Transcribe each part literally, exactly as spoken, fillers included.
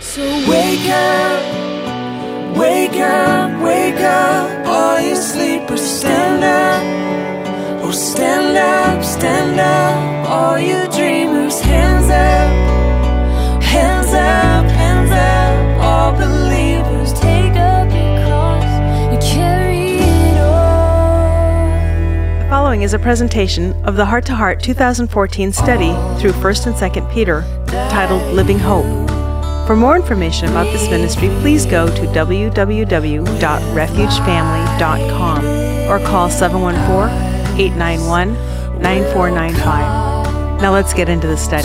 So wake up, wake up, wake up, all you sleepers, stand up. Oh, stand up, stand up, all you dreamers, hands up, hands up, hands up, all believers, take up your cross and carry it on. The following is a presentation of the Heart to Heart two thousand fourteen study through First and Second Peter, titled Living Hope. For more information about this ministry, please go to w w w dot refuge family dot com or call seven one four, eight nine one, nine four nine five. Now let's get into the study.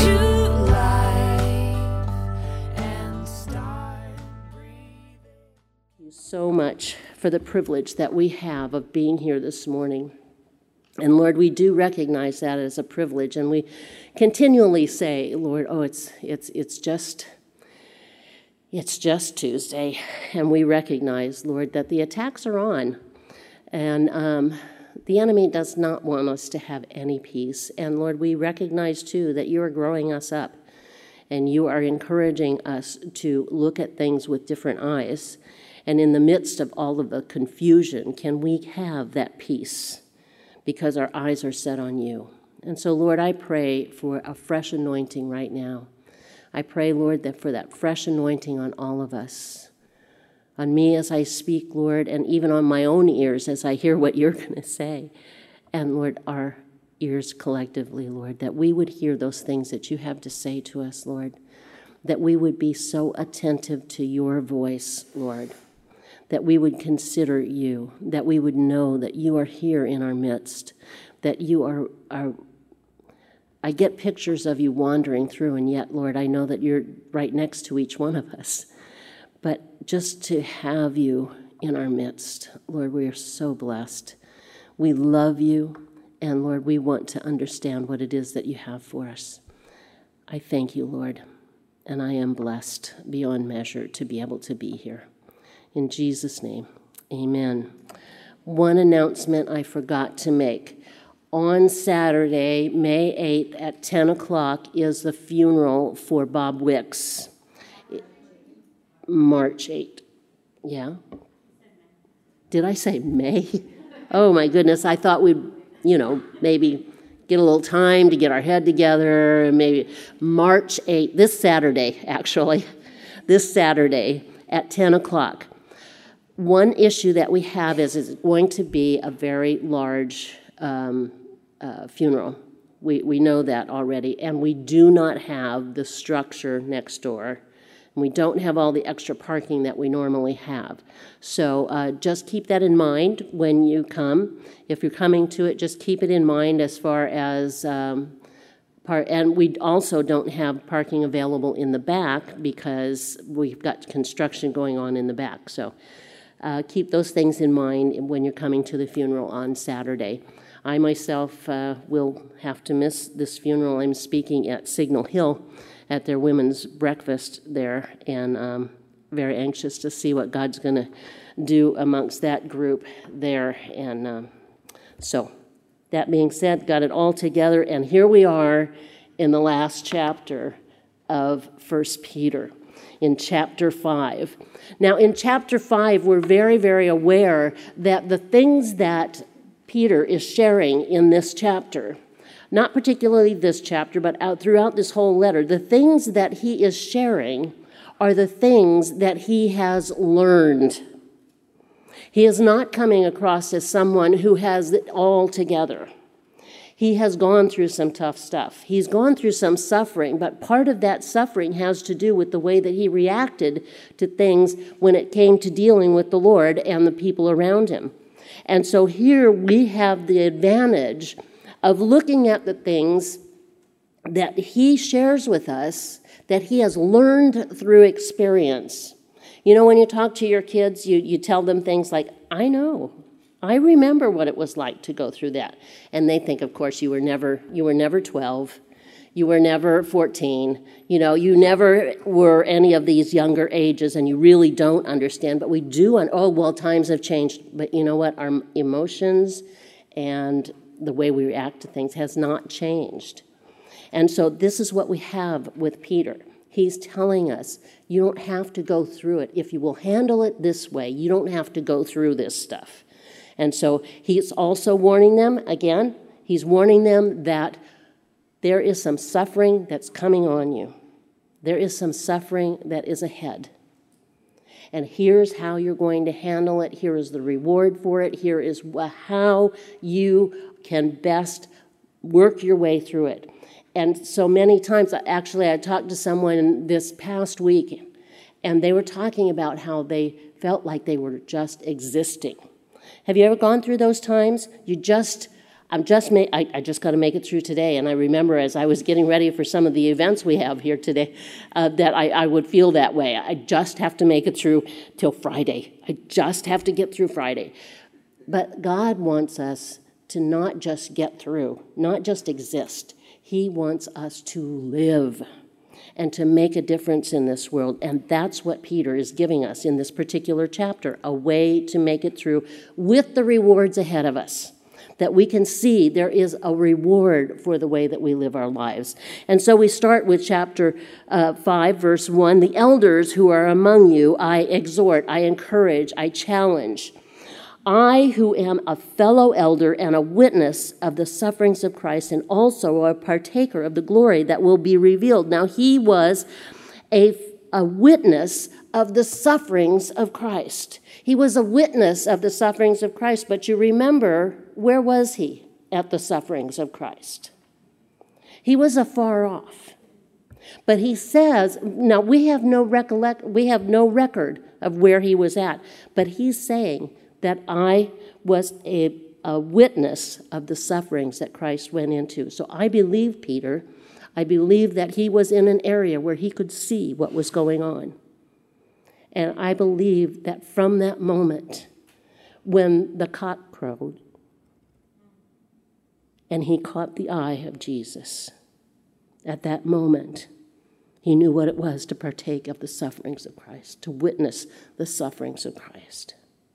Thank you so much for the privilege that we have of being here this morning. And Lord, we do recognize that as a privilege, and we continually say, Lord, oh, it's it's it's just it's just Tuesday, and we recognize, Lord, that the attacks are on, and um, the enemy does not want us to have any peace. And Lord, we recognize too that you are growing us up, and you are encouraging us to look at things with different eyes. And in the midst of all of the confusion, can we have that peace? Because our eyes are set on you. And so, Lord, I pray for a fresh anointing right now. I pray, Lord, that for that fresh anointing on all of us, on me as I speak, Lord, and even on my own ears as I hear what you're going to say. And, Lord, our ears collectively, Lord, that we would hear those things that you have to say to us, Lord, that we would be so attentive to your voice, Lord, that we would consider you, that we would know that you are here in our midst, that you are, are I get pictures of you wandering through, and yet, Lord, I know that you're right next to each one of us. But just to have you in our midst, Lord, we are so blessed. We love you, and Lord, we want to understand what it is that you have for us. I thank you, Lord, and I am blessed beyond measure to be able to be here. In Jesus' name, amen. One announcement I forgot to make. On Saturday, May eighth at ten o'clock is the funeral for Bob Wicks. March eighth. Yeah? Did I say May? Oh, my goodness. I thought we'd, you know, maybe get a little time to get our head together. Maybe March eighth, this Saturday, actually. This Saturday at ten o'clock. One issue that we have is it's going to be a very large um, uh, funeral. We we know that already, and we do not have the structure next door, and we don't have all the extra parking that we normally have. So uh, just keep that in mind when you come. If you're coming to it, just keep it in mind as far as um, part. And we also don't have parking available in the back because we've got construction going on in the back. So. Uh, keep those things in mind when you're coming to the funeral on Saturday. I myself uh, will have to miss this funeral. I'm speaking at Signal Hill at their women's breakfast there, and um, very anxious to see what God's going to do amongst that group there. And um, so, that being said, got it all together, and here we are in the last chapter of First Peter. In chapter five. Now, in chapter five, we're very, very aware that the things that Peter is sharing in this chapter, not particularly this chapter, but out throughout this whole letter, the things that he is sharing are the things that he has learned. He is not coming across as someone who has it all together. He has gone through some tough stuff. He's gone through some suffering, but part of that suffering has to do with the way that he reacted to things when it came to dealing with the Lord and the people around him. And so here we have the advantage of looking at the things that he shares with us that he has learned through experience. You know, when you talk to your kids, you, you tell them things like, I know. I remember what it was like to go through that. And they think, of course, you were never you were never twelve. You were never fourteen. You know, you never were any of these younger ages, and you really don't understand. But we do, and oh, well, times have changed. But you know what? Our emotions and the way we react to things has not changed. And so this is what we have with Peter. He's telling us you don't have to go through it. If you will handle it this way, you don't have to go through this stuff. And so he's also warning them, again, he's warning them that there is some suffering that's coming on you. There is some suffering that is ahead. And here's how you're going to handle it. Here is the reward for it. Here is how you can best work your way through it. And so many times, actually, I talked to someone this past week, and they were talking about how they felt like they were just existing. Have you ever gone through those times? You just, I'm just, ma- I, I just got to make it through today. And I remember as I was getting ready for some of the events we have here today, uh, that I, I would feel that way. I just have to make it through till Friday. I just have to get through Friday. But God wants us to not just get through, not just exist. He wants us to live and to make a difference in this world. And that's what Peter is giving us in this particular chapter, a way to make it through with the rewards ahead of us, that we can see there is a reward for the way that we live our lives. And so we start with chapter uh, five, verse one. The elders who are among you, I exhort, I encourage, I challenge. I, who am a fellow elder and a witness of the sufferings of Christ, and also a partaker of the glory that will be revealed. Now, he was a, a witness of the sufferings of Christ. He was a witness of the sufferings of Christ, but you remember, where was he at the sufferings of Christ? He was afar off. But he says, now we have no recollect, we have no record of where he was at, but he's saying that I was a, a witness of the sufferings that Christ went into. So I believe Peter. I believe that he was in an area where he could see what was going on. And I believe that from that moment, when the cock crowed, and he caught the eye of Jesus, at that moment, he knew what it was to partake of the sufferings of Christ, to witness the sufferings of Christ.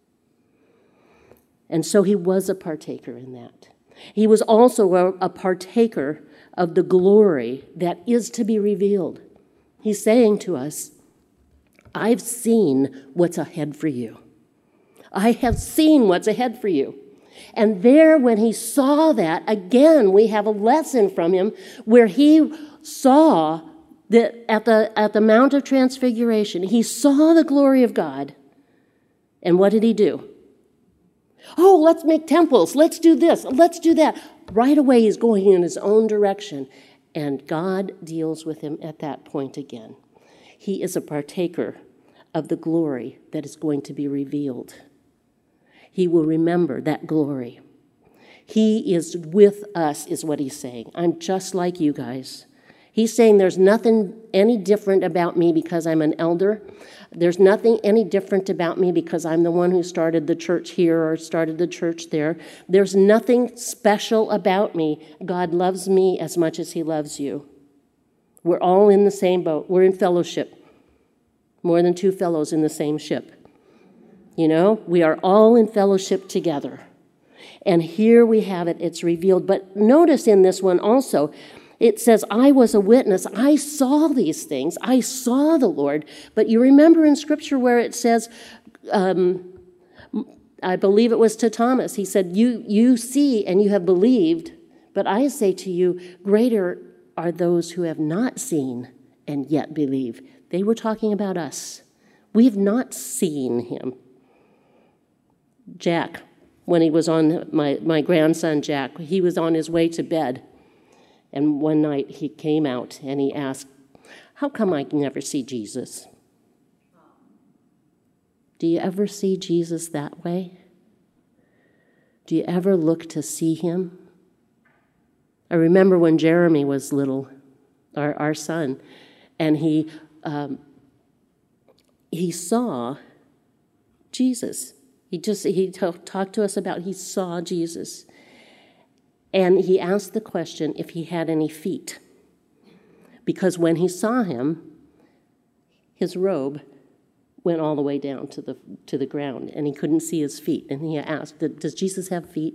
And so he was a partaker in that. He was also a, a partaker of the glory that is to be revealed. He's saying to us, I've seen what's ahead for you. I have seen what's ahead for you. And there, when he saw that, again, we have a lesson from him where he saw that at the, at the Mount of Transfiguration, he saw the glory of God. And what did he do? Oh, let's make temples. Let's do this. Let's do that. Right away, he's going in his own direction. And God deals with him at that point again. He is a partaker of the glory that is going to be revealed. He will remember that glory. He is with us, is what he's saying. I'm just like you guys. He's saying there's nothing any different about me because I'm an elder. There's nothing any different about me because I'm the one who started the church here or started the church there. There's nothing special about me. God loves me as much as he loves you. We're all in the same boat. We're in fellowship. More than two fellows in the same ship. You know, we are all in fellowship together. And here we have it. It's revealed. But notice in this one also, it says, I was a witness. I saw these things. I saw the Lord. But you remember in Scripture where it says, um, I believe it was to Thomas, he said, you, you see and you have believed, but I say to you, greater are those who have not seen and yet believe. They were talking about us. We've not seen him. Jack, when he was on, my, my grandson Jack, he was on his way to bed. And one night he came out and he asked, how come I never see Jesus? Do you ever see Jesus that way? Do you ever look to see him? I remember when Jeremy was little, our, our son, and he um, he saw Jesus. He just he t- talked to us about he saw Jesus. And he asked the question if he had any feet. Because when he saw him, his robe went all the way down to the to the ground, and he couldn't see his feet. And he asked, does Jesus have feet?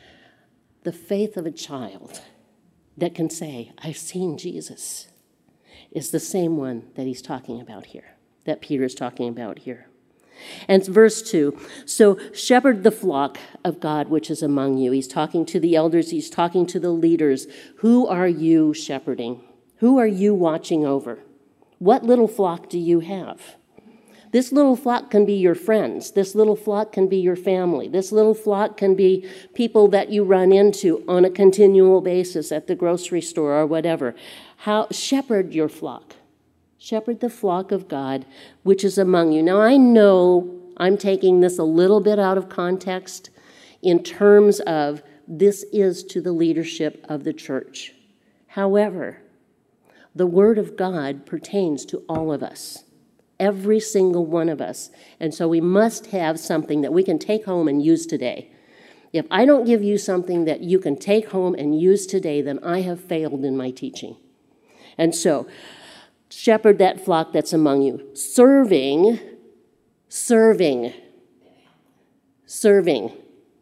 The faith of a child that can say, I've seen Jesus. is the same one that he's talking about here, that Peter's talking about here. And verse two, so shepherd the flock of God which is among you. He's talking to the elders, he's talking to the leaders. Who are you shepherding? Who are you watching over? What little flock do you have? This little flock can be your friends. This little flock can be your family. This little flock can be people that you run into on a continual basis at the grocery store or whatever. How shepherd your flock. Shepherd the flock of God, which is among you. Now, I know I'm taking this a little bit out of context in terms of this is to the leadership of the church. However, the word of God pertains to all of us. Every single one of us. And so we must have something that we can take home and use today. If I don't give you something that you can take home and use today, then I have failed in my teaching. And so, shepherd that flock that's among you. Serving, serving, serving,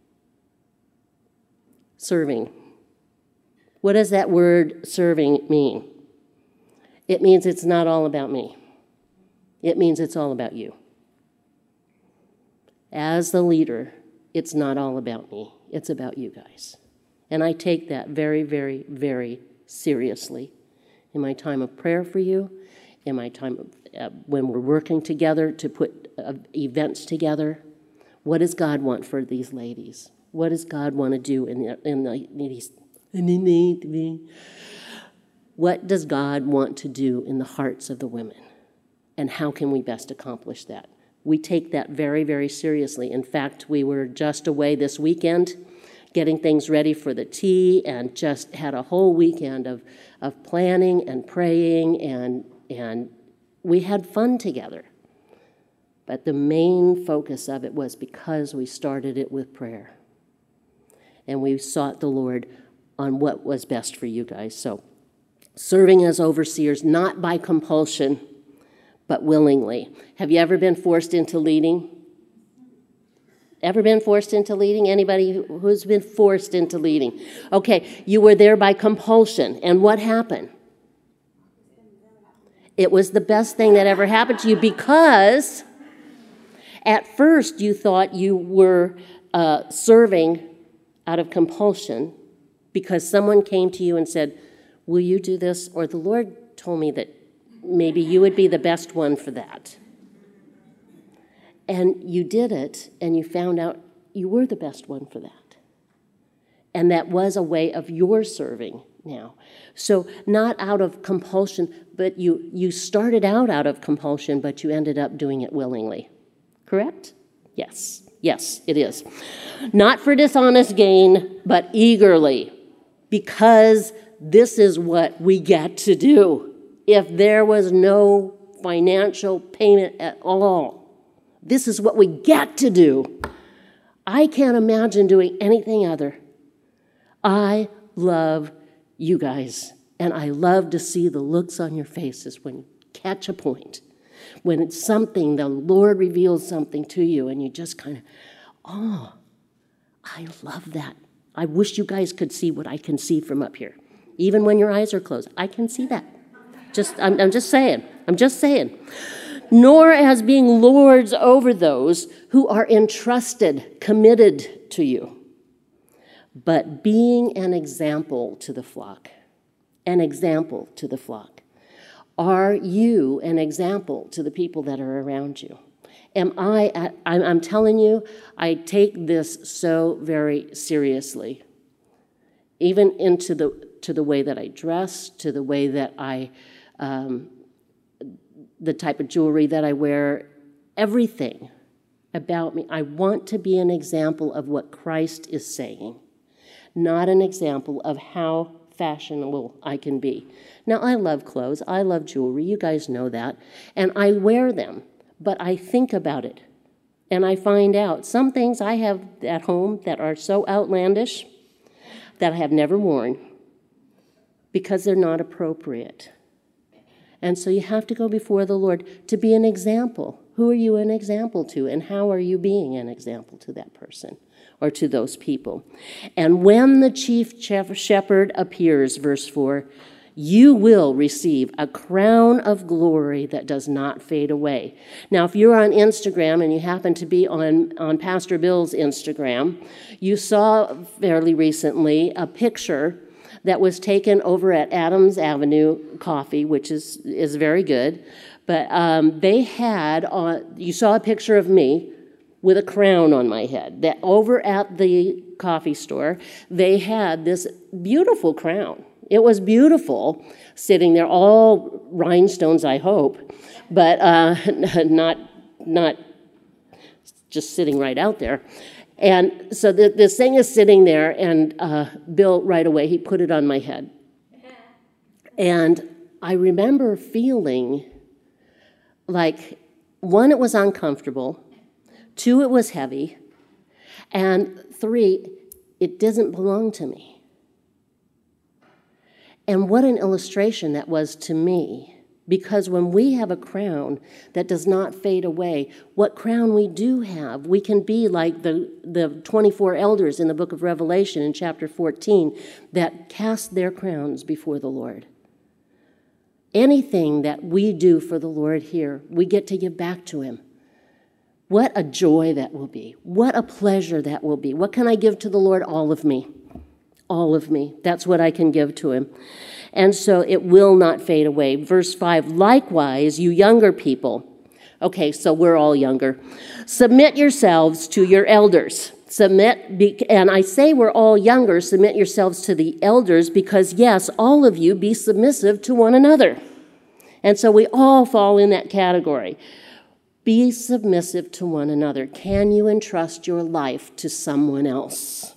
serving. What does that word serving mean? It means it's not all about me. It means it's all about you. As the leader, it's not all about me. It's about you guys. And I take that very, very, very seriously in my time of prayer for you, in my time of, uh, when we're working together to put uh, events together. What does God want for these ladies? What does God want to do in the, in the, in the, what does God want to do in the hearts of the women? And how can we best accomplish that? We take that very, very seriously. In fact, we were just away this weekend getting things ready for the tea and just had a whole weekend of, of planning and praying, and, and we had fun together. But the main focus of it was because we started it with prayer. And we sought the Lord on what was best for you guys. So serving as overseers, not by compulsion, but willingly. Have you ever been forced into leading? Ever been forced into leading? Anybody who's been forced into leading? Okay, you were there by compulsion, and what happened? It was the best thing that ever happened to you, because at first you thought you were uh, serving out of compulsion because someone came to you and said, will you do this? Or the Lord told me that maybe you would be the best one for that. And you did it, and you found out you were the best one for that. And that was a way of your serving now. So not out of compulsion, but you, you started out out of compulsion, but you ended up doing it willingly. Correct? Yes. Yes, it is. Not for dishonest gain, but eagerly, because this is what we get to do. If there was no financial payment at all, this is what we get to do. I can't imagine doing anything other. I love you guys, and I love to see the looks on your faces when you catch a point, when it's something, the Lord reveals something to you, and you just kind of, oh, I love that. I wish you guys could see what I can see from up here. Even when your eyes are closed, I can see that. Just, I'm, I'm just saying, I'm just saying. Nor as being lords over those who are entrusted, committed to you, but being an example to the flock, an example to the flock. Are you an example to the people that are around you? Am I, I'm telling you, I take this so very seriously, even into the, to the way that I dress, to the way that I, um, the type of jewelry that I wear, everything about me. I want to be an example of what Christ is saying, not an example of how fashionable I can be. Now, I love clothes. I love jewelry. You guys know that. And I wear them, but I think about it. And I find out some things I have at home that are so outlandish that I have never worn because they're not appropriate. And so you have to go before the Lord to be an example. Who are you an example to, and how are you being an example to that person or to those people? And when the chief shepherd appears, verse four, you will receive a crown of glory that does not fade away. Now, if you're on Instagram and you happen to be on, on Pastor Bill's Instagram, you saw fairly recently a picture that was taken over at Adams Avenue Coffee, which is, is very good. But um, they had, uh, you saw a picture of me with a crown on my head. That over at the coffee store, they had this beautiful crown. It was beautiful, sitting there, all rhinestones, I hope, but uh, not not just sitting right out there. And so the, this thing is sitting there, and uh, Bill, right away, he put it on my head. And I remember feeling like, one, it was uncomfortable, two, it was heavy, and three, it doesn't belong to me. And what an illustration that was to me, because when we have a crown that does not fade away, what crown we do have, we can be like the, the twenty-four elders in the book of Revelation in chapter fourteen that cast their crowns before the Lord. Anything that we do for the Lord here, we get to give back to him. What a joy that will be. What a pleasure that will be. What can I give to the Lord? All of me. All of me. That's what I can give to him. And so it will not fade away. Verse five, likewise, you younger people. Okay, so we're all younger. Submit yourselves to your elders. Submit, and I say we're all younger, submit yourselves to the elders because, yes, all of you be submissive to one another. And so we all fall in that category. Be submissive to one another. Can you entrust your life to someone else?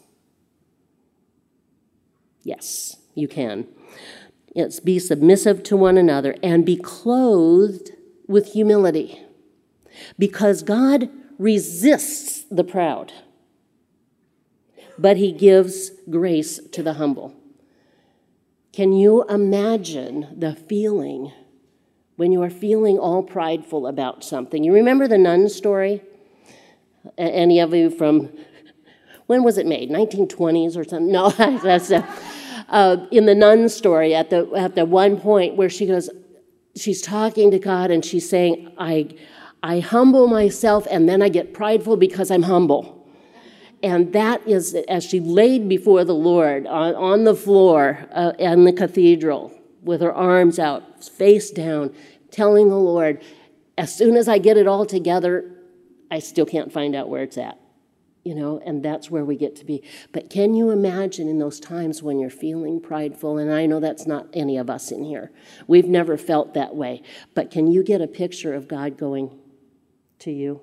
Yes, you can. It's be submissive to one another and be clothed with humility, because God resists the proud, but he gives grace to the humble. Can you imagine the feeling when you are feeling all prideful about something? You remember the nun story? Any of you from, when was it made? nineteen twenties or something? No, that's a... Uh, in the nun story, at the at the one point where she goes, she's talking to God and she's saying, I, I humble myself and then I get prideful because I'm humble. And that is, as she laid before the Lord on, on the floor uh, in the cathedral with her arms out, face down, telling the Lord, as soon as I get it all together, I still can't find out where it's at. You know, and that's where we get to be. But can you imagine in those times when you're feeling prideful? And I know that's not any of us in here. We've never felt that way. But can you get a picture of God going to you?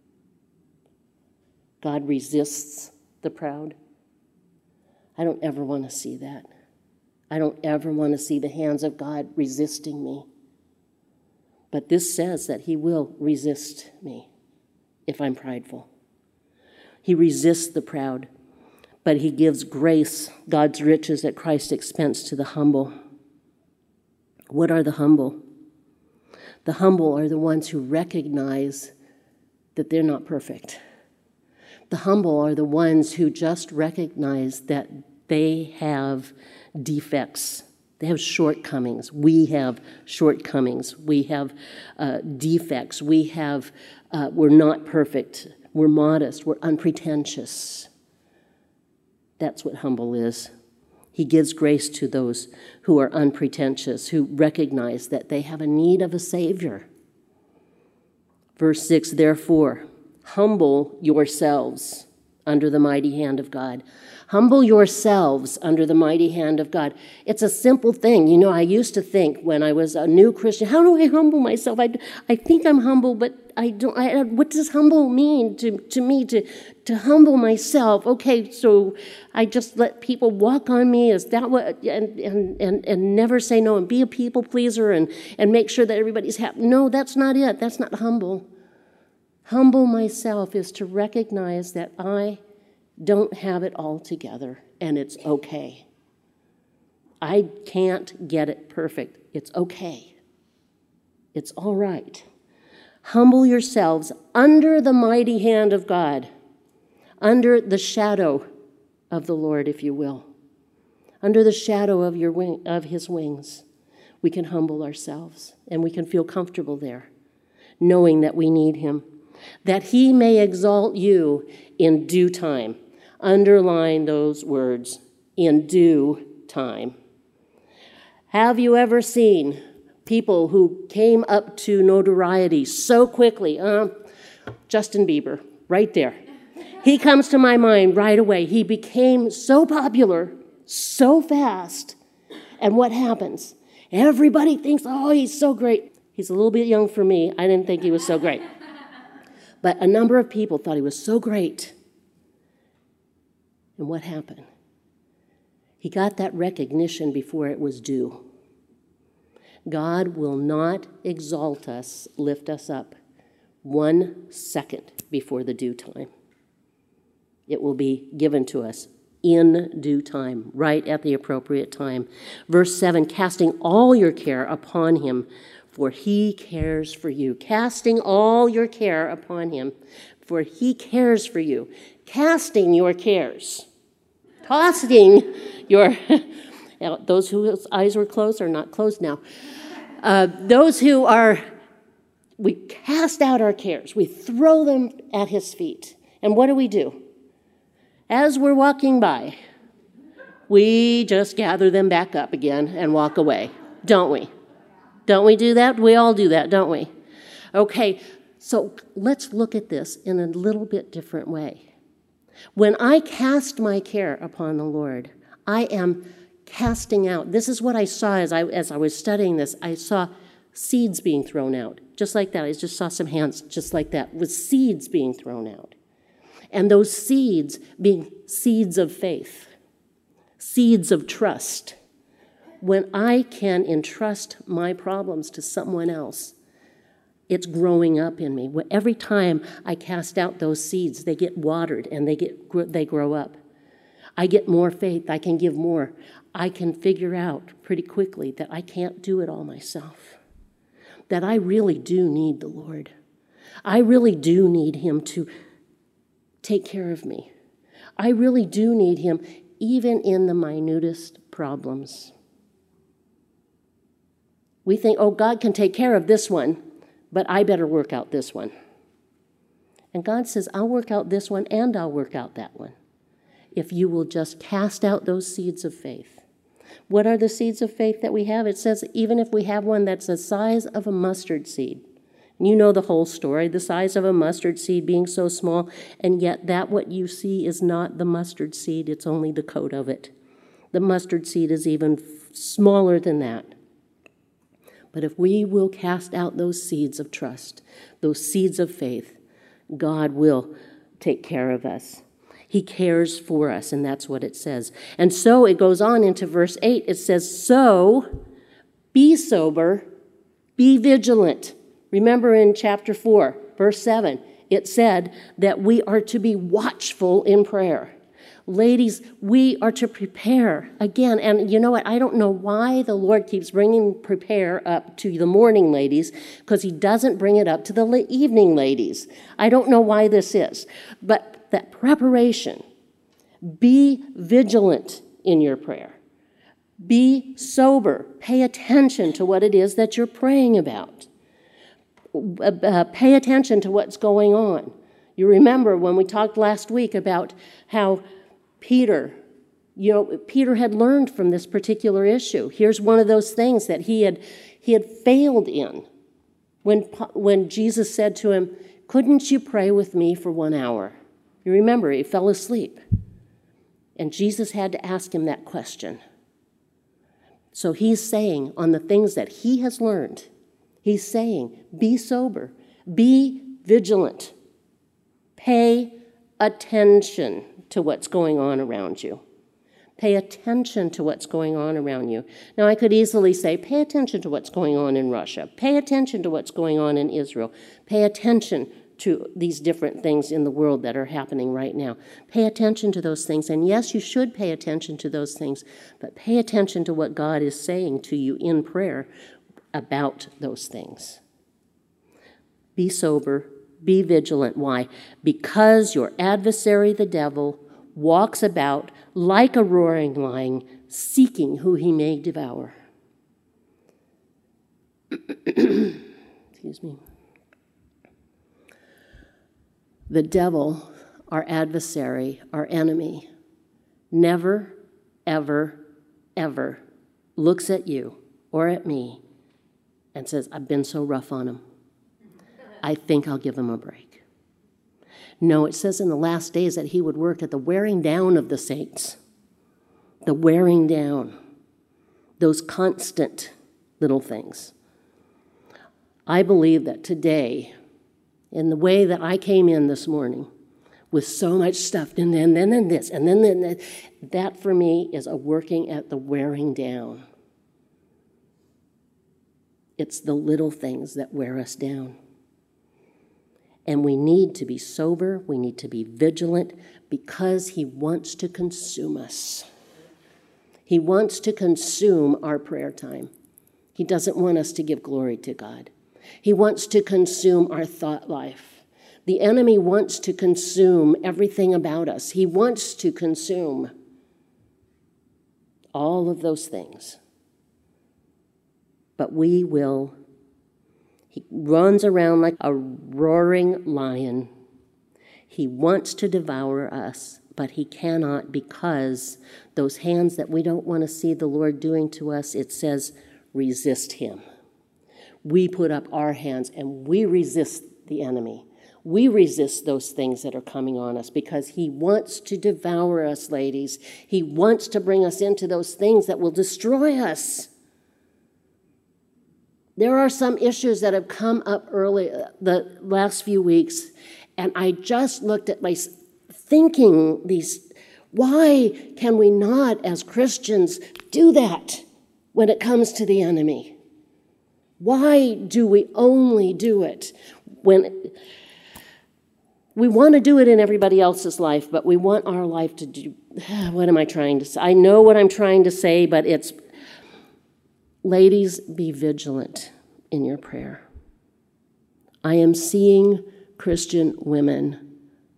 God resists the proud. I don't ever want to see that. I don't ever want to see the hands of God resisting me. But this says that he will resist me if I'm prideful. He resists the proud, but he gives grace, God's riches at Christ's expense, to the humble. What are the humble? The humble are the ones who recognize that they're not perfect. The humble are the ones who just recognize that they have defects. They have shortcomings. We have shortcomings. We have uh, defects. We have, uh, we're not perfect. We're modest, we're unpretentious. That's what humble is. He gives grace to those who are unpretentious, who recognize that they have a need of a Savior. Verse six, therefore, humble yourselves under the mighty hand of God. Humble yourselves under the mighty hand of God. It's a simple thing. You know, I used to think when I was a new Christian, how do I humble myself? I, I think I'm humble, but I don't. I, what does humble mean to, to me, to, to humble myself? Okay, so I just let people walk on me. Is that what, and, and, and, and never say no and be a people pleaser and, and make sure that everybody's happy? No, that's not it. That's not humble. Humble myself is to recognize that I don't have it all together, and it's okay. I can't get it perfect. It's okay. It's all right. Humble yourselves under the mighty hand of God, under the shadow of the Lord, if you will, under the shadow of your wing, of his wings. we can humble ourselves and we can feel comfortable there, knowing that we need him, that he may exalt you in due time. Underline those words, in due time. Have you ever seen people who came up to notoriety so quickly? Uh, Justin Bieber, right there. He comes to my mind right away. He became so popular so fast. And what happens? Everybody thinks, oh, he's so great. He's a little bit young for me. I didn't think he was so great. But a number of people thought he was so great. And what happened? He got that recognition before it was due. God will not exalt us, lift us up one second before the due time. It will be given to us in due time, right at the appropriate time. Verse seven, casting all your care upon him, for he cares for you. Casting all your care upon him, for he cares for you. Casting your cares. Tossing your, those whose eyes were closed are not closed now. Uh, those who are, we cast out our cares. We throw them at his feet. And what do we do? As we're walking by, we just gather them back up again and walk away, don't we? Don't we do that? We all do that, don't we? Okay, so let's look at this in a little bit different way. When I cast my care upon the Lord, I am casting out. This is what I saw as I as I was studying this. I saw seeds being thrown out, just like that. I just saw some hands just like that, with seeds being thrown out. And those seeds being seeds of faith, seeds of trust. When I can entrust my problems to someone else, it's growing up in me. Every time I cast out those seeds, they get watered and they get they grow up. I get more faith. I can give more. I can figure out pretty quickly that I can't do it all myself, that I really do need the Lord. I really do need him to take care of me. I really do need him, even in the minutest problems. We think, oh, God can take care of this one, but I better work out this one. And God says, I'll work out this one and I'll work out that one, if you will just cast out those seeds of faith. What are the seeds of faith that we have? It says, even if we have one that's the size of a mustard seed. You know the whole story, the size of a mustard seed being so small, and yet that what you see is not the mustard seed, it's only the coat of it. The mustard seed is even f- smaller than that. But if we will cast out those seeds of trust, those seeds of faith, God will take care of us. He cares for us, and that's what it says. And so it goes on into verse eight. It says, so be sober, be vigilant. Remember in chapter four, verse seven, it said that we are to be watchful in prayer. Ladies, we are to prepare again. And you know what? I don't know why the Lord keeps bringing prepare up to the morning ladies, because he doesn't bring it up to the evening ladies. I don't know why this is. But that preparation, be vigilant in your prayer. Be sober. Pay attention to what it is that you're praying about. Uh, pay attention to what's going on. You remember when we talked last week about how Peter, you know, Peter had learned from this particular issue. Here's one of those things that he had he had failed in. When when Jesus said to him, "Couldn't you pray with me for one hour?" You remember, he fell asleep. And Jesus had to ask him that question. So he's saying on the things that he has learned, he's saying, be sober, be vigilant, pay attention to what's going on around you. Pay attention to what's going on around you. Now, I could easily say, pay attention to what's going on in Russia. Pay attention to what's going on in Israel. Pay attention to these different things in the world that are happening right now. Pay attention to those things. And yes, you should pay attention to those things, but pay attention to what God is saying to you in prayer about those things. Be sober, be vigilant. Why? Because your adversary, the devil, walks about – like a roaring lion, seeking who he may devour. excuse me. The devil, our adversary, our enemy, never, ever, ever looks at you or at me and says, I've been so rough on him. I think I'll give him a break. No, it says in the last days that he would work at the wearing down of the saints. The wearing down. Those constant little things. I believe that today, in the way that I came in this morning, with so much stuff, and then, then, then this, and then, then that, that for me is a working at the wearing down. It's the little things that wear us down. And we need to be sober, we need to be vigilant, because he wants to consume us. He wants to consume our prayer time. He doesn't want us to give glory to God. He wants to consume our thought life. The enemy wants to consume everything about us. He wants to consume all of those things. But we will. He runs around like a roaring lion. He wants to devour us, but he cannot, because those hands that we don't want to see the Lord doing to us, it says, resist him. We put up our hands and we resist the enemy. We resist those things that are coming on us because he wants to devour us, ladies. He wants to bring us into those things that will destroy us. There are some issues that have come up early, the last few weeks, and I just looked at my thinking these, why can we not as Christians do that when it comes to the enemy? Why do we only do it when we want to do it in everybody else's life, but we want our life to do, what am I trying to say? I know what I'm trying to say, but it's, ladies, be vigilant in your prayer. I am seeing Christian women,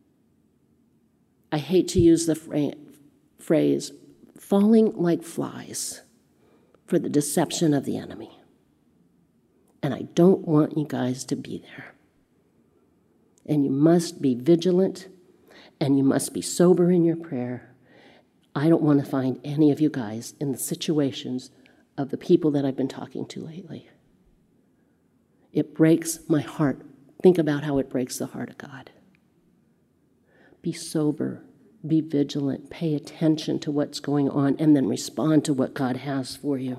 I hate to use the fra- phrase, falling like flies for the deception of the enemy. And I don't want you guys to be there. And you must be vigilant, and you must be sober in your prayer. I don't want to find any of you guys in the situations of the people that I've been talking to lately. It breaks my heart. Think about how it breaks the heart of God. Be sober, be vigilant, pay attention to what's going on, and then respond to what God has for you.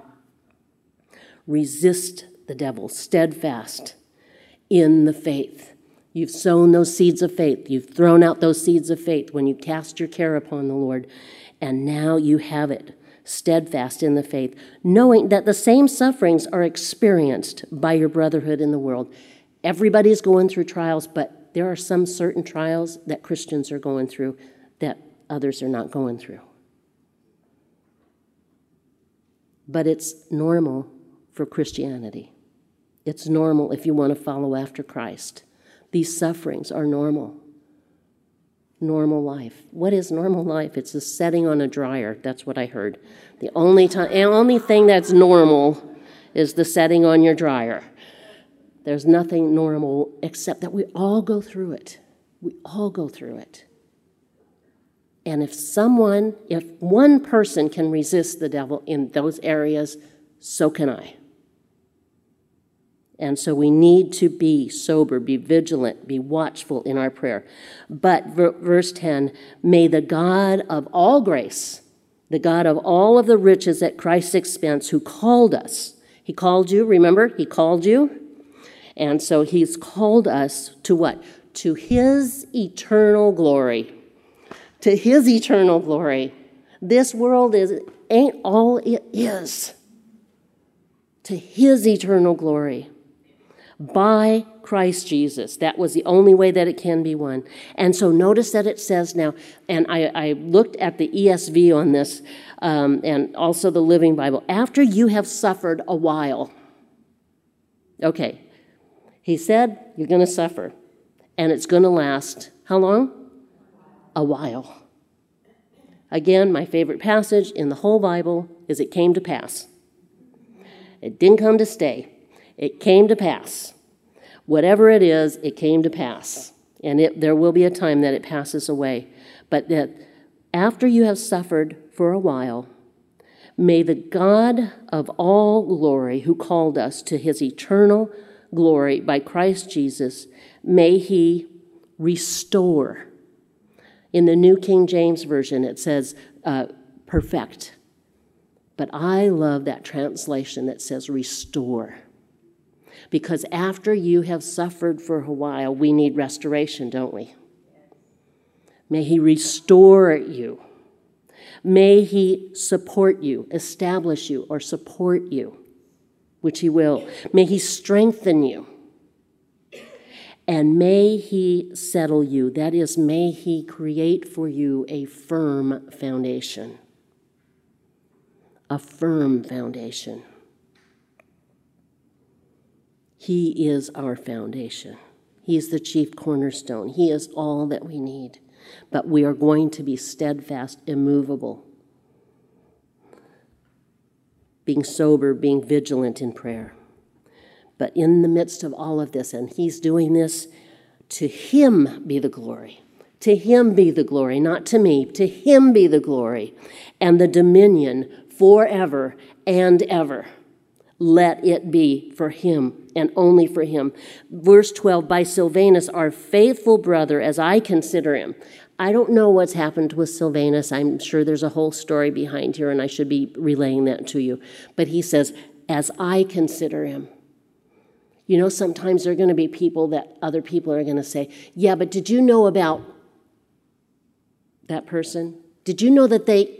Resist the devil, steadfast in the faith. You've sown those seeds of faith. You've thrown out those seeds of faith when you cast your care upon the Lord, and now you have it, steadfast in the faith, knowing that the same sufferings are experienced by your brotherhood in the world. Everybody's going through trials, but there are some certain trials that Christians are going through that others are not going through. But it's normal for Christianity. It's normal if you want to follow after Christ. These sufferings are normal. Normal life. What is normal life? It's a setting on a dryer. That's what I heard. The only time, the only thing that's normal is the setting on your dryer. There's nothing normal except that we all go through it. We all go through it. And if someone, if one person can resist the devil in those areas, so can I. And so we need to be sober, be vigilant, be watchful in our prayer. But verse ten, may the God of all grace, the God of all of the riches at Christ's expense, who called us, he called you, remember, he called you. And so he's called us to what? To his eternal glory. To his eternal glory. This world is ain't all it is. To his eternal glory. By Christ Jesus. That was the only way that it can be won. And so notice that it says now, and I, I looked at the E S V on this, um, and also the Living Bible. After you have suffered a while. Okay. He said, you're going to suffer. And it's going to last, how long? A while. Again, my favorite passage in the whole Bible is it came to pass. It didn't come to stay. It came to pass. Whatever it is, it came to pass. And it, there will be a time that it passes away. But that after you have suffered for a while, may the God of all glory, who called us to his eternal glory by Christ Jesus, may he restore. In the New King James Version, it says uh, perfect. But I love that translation that says restore. Because after you have suffered for a while, we need restoration, don't we? May he restore you. May he support you, establish you, or support you, which he will. May he strengthen you. And may he settle you. That is, may he create for you a firm foundation. A firm foundation. He is our foundation. He is the chief cornerstone. He is all that we need. But we are going to be steadfast, immovable, being sober, being vigilant in prayer. But in the midst of all of this, and he's doing this, to him be the glory. To him be the glory, not to me. To him be the glory and the dominion forever and ever. Let it be for him and only for him. Verse twelve, by Silvanus, our faithful brother, as I consider him. I don't know what's happened with Silvanus. I'm sure there's a whole story behind here, and I should be relaying that to you. But he says, as I consider him. You know, sometimes there are going to be people that other people are going to say, yeah, but did you know about that person? Did you know that they...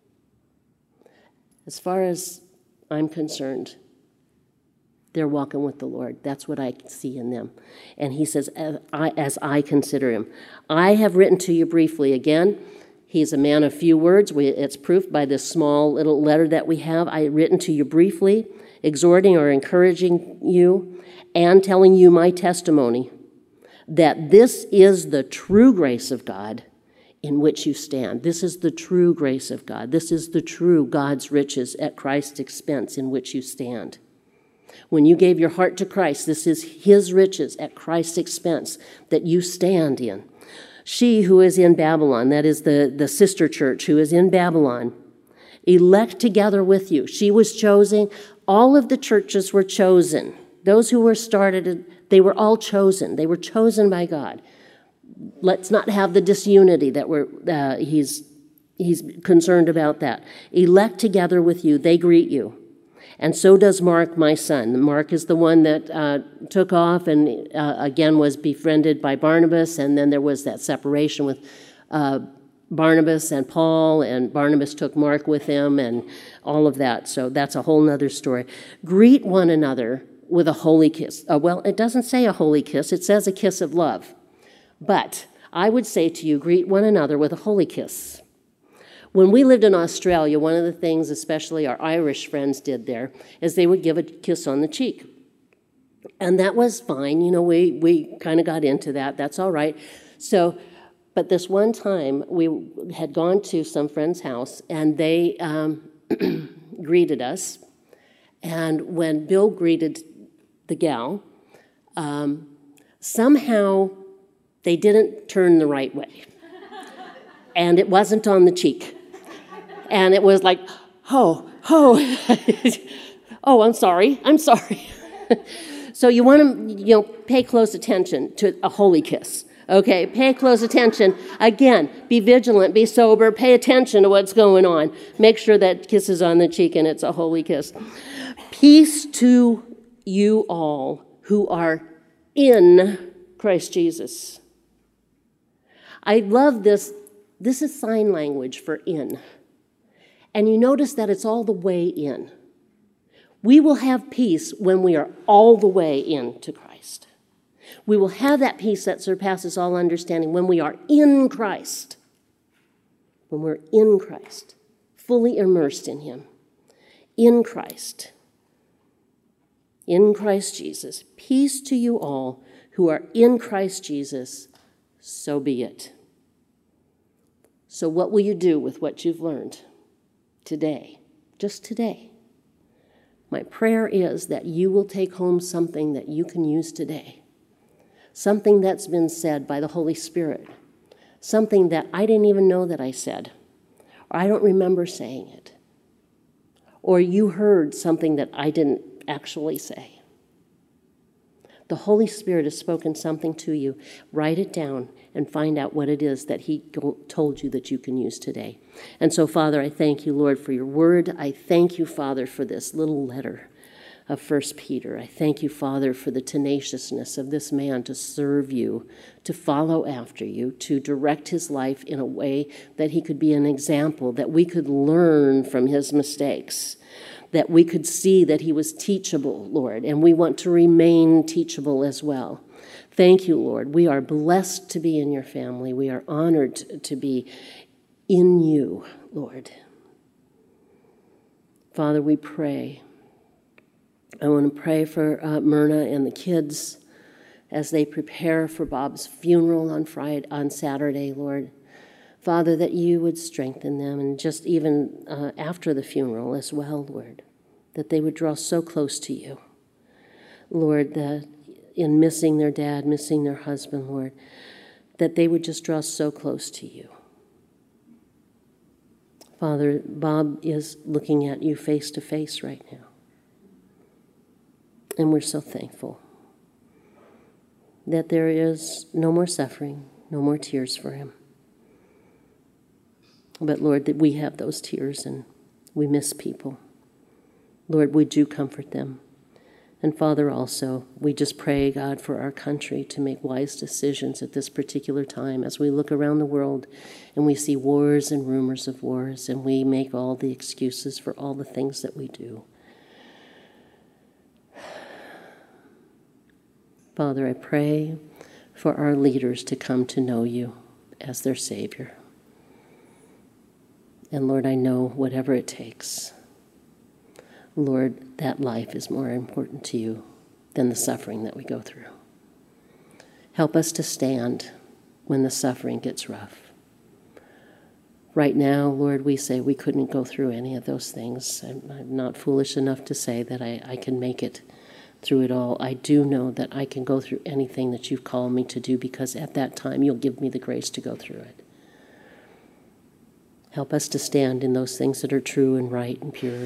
As far as I'm concerned, they're walking with the Lord. That's what I see in them. And he says, as I, as I consider him. I have written to you briefly. Again, he's a man of few words. We, it's proof by this small little letter that we have. I have written to you briefly, exhorting or encouraging you, and telling you my testimony, that this is the true grace of God in which you stand. This is the true grace of God. This is the true God's riches at Christ's expense in which you stand. When you gave your heart to Christ, this is his riches at Christ's expense that you stand in. She who is in Babylon, that is the, the sister church who is in Babylon, elect together with you. She was chosen. All of the churches were chosen. Those who were started, they were all chosen. They were chosen by God. Let's not have the disunity that we're, uh, he's, he's concerned about that. Elect together with you. They greet you. And so does Mark, my son. Mark is the one that uh, took off and uh, again was befriended by Barnabas, and then there was that separation with uh, Barnabas and Paul, and Barnabas took Mark with him and all of that. So that's a whole nother story. Greet one another with a holy kiss. Uh, well, it doesn't say a holy kiss. It says a kiss of love. But I would say to you, greet one another with a holy kiss. When we lived in Australia, one of the things, especially our Irish friends did there, is they would give a kiss on the cheek. And that was fine. You know, we, we kind of got into that. That's all right. So, but this one time, we had gone to some friend's house, and they um, greeted us. And when Bill greeted the gal, um, somehow they didn't turn the right way. And it wasn't on the cheek. And it was like, oh, oh, oh, I'm sorry, I'm sorry. So you want to, you know, pay close attention to a holy kiss. Okay, pay close attention. Again, be vigilant, be sober, pay attention to what's going on. Make sure that kiss is on the cheek and it's a holy kiss. Peace to you all who are in Christ Jesus. I love this. This is sign language for in. And you notice that it's all the way in. We will have peace when we are all the way into Christ. We will have that peace that surpasses all understanding when we are in Christ. When we're in Christ, fully immersed in him. In Christ. In Christ Jesus. Peace to you all who are in Christ Jesus. So be it. So what will you do with what you've learned today? Just today. My prayer is that you will take home something that you can use today, something that's been said by the Holy Spirit, something that I didn't even know that I said, or I don't remember saying it, or you heard something that I didn't actually say. The Holy Spirit has spoken something to you. Write it down and find out what it is that he told you that you can use today. And so, Father, I thank you, Lord, for your word. I thank you, Father, for this little letter of First Peter. I thank you, Father, for the tenaciousness of this man to serve you, to follow after you, to direct his life in a way that he could be an example, that we could learn from his mistakes, that we could see that he was teachable, Lord, and we want to remain teachable as well. Thank you, Lord. We are blessed to be in your family. We are honored to be in you, Lord. Father, we pray. I want to pray for uh, Myrna and the kids as they prepare for Bob's funeral on Friday, on Saturday, Lord. Father, that you would strengthen them, and just even uh, after the funeral as well, Lord, that they would draw so close to you. Lord, that in missing their dad, missing their husband, Lord, that they would just draw so close to you. Father, Bob is looking at you face to face right now. And we're so thankful that there is no more suffering, no more tears for him. But Lord, that we have those tears and we miss people. Lord, would you comfort them? And Father, also, we just pray, God, for our country to make wise decisions at this particular time as we look around the world and we see wars and rumors of wars, and we make all the excuses for all the things that we do. Father, I pray for our leaders to come to know you as their Savior. And Lord, I know whatever it takes, Lord, that life is more important to you than the suffering that we go through. Help us to stand when the suffering gets rough. Right now, Lord, we say we couldn't go through any of those things. I'm, I'm not foolish enough to say that I, I can make it through it all. I do know that I can go through anything that you've called me to do, because at that time you'll give me the grace to go through it. Help us to stand in those things that are true and right and pure,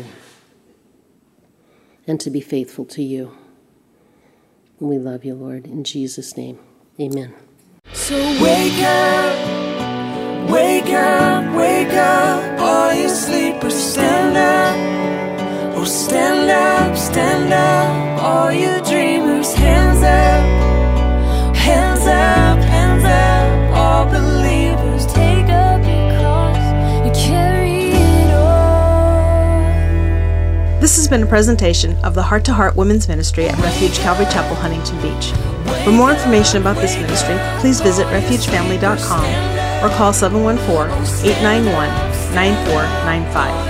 and to be faithful to you. And we love you, Lord. In Jesus' name, amen. So wake up, wake up, wake up, all you sleepers, stand up. Oh, stand up, stand up, all you dreamers, hands up, hands up, hands up, all believers, take up your cross and carry it on. This has been a presentation of the Heart to Heart Women's Ministry at Refuge Calvary Chapel, Huntington Beach. For more information about this ministry, please visit refuge family dot com or call seven one four, eight nine one, nine four nine five.